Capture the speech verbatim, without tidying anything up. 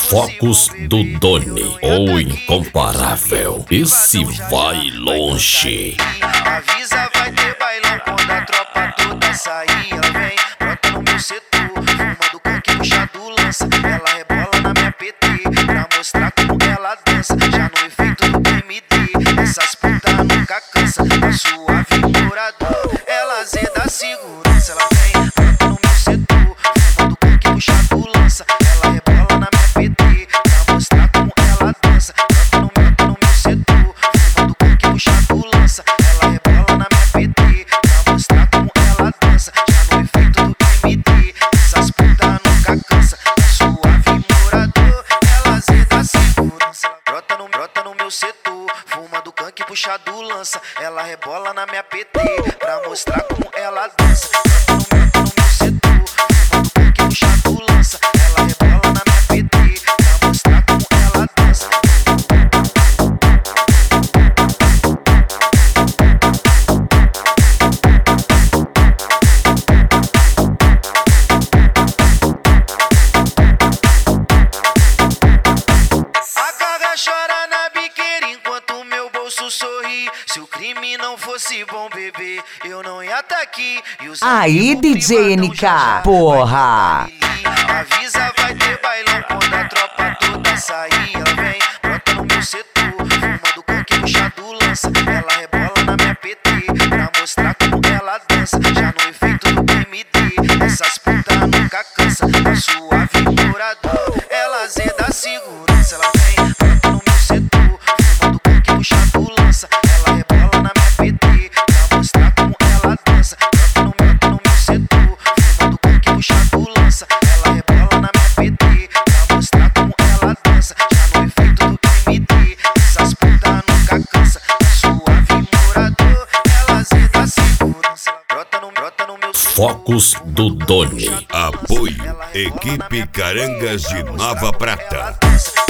Focos do Doni, o incomparável. Esse vai longe. Avisa, vai ter bailão quando a tropa toda sair. Ela vem, brota no meu setor, fumando coque, puxado lança. Ela rebola na minha P T, pra mostrar como ela dança. Já no efeito do M D, essas putas nunca cansa. Tá suave morador, ela zeda a segurança. Ela vem, brota no meu setor, fumando coque, puxado lança. Ela rebola na minha P T, pra mostrar como ela dança. Brota no meu, no meu setor, fumando coque, puxado lança. Ela rebola na minha P T, pra mostrar como ela dança. Já no efeito do M D, essas putas nunca cansa. Tá suave morador, ela zeda a segurança. Brota no, brota no meu setor, fumando canque, puxado lança. Ela rebola na minha P T, pra mostrar como ela dança. Brota no meu, no meu setor, fumando canque, puxado lança. Ela rebola na minha P T, pra mostrar como ela dança. A carga chora na biqueira enquanto meu bolso sorri. Se o crime não fosse bom, bebê, eu não ia tá aqui. E os Aí, amigos D J privadão N K, já já porra. vai ter avisa, vai ter bailão quando a tropa toda sair. Ela vem, brota no meu setor, fumando coque, puxado lança. Ela rebola na minha P T, pra mostrar como ela dança. Já no efeito do M D, essas putas nunca cansa. Tá suave morador, ela zeda a segurança. Ela vem, brota no meu setor, fumando coque, puxado lança. Ela rebola na minha P T, pra mostrar como ela dança. Brota no meu, no meu setor, fumando coque, puxado lança. Ela rebola na minha P T, pra mostrar como ela dança. Já no efeito do M D, essas putas nunca cansa. Tá suave morador, ela zeda a segurança. Brota no, brota no meu Focos do Doni. Apoio Equipe Carangas de Nova Prata. ela dança.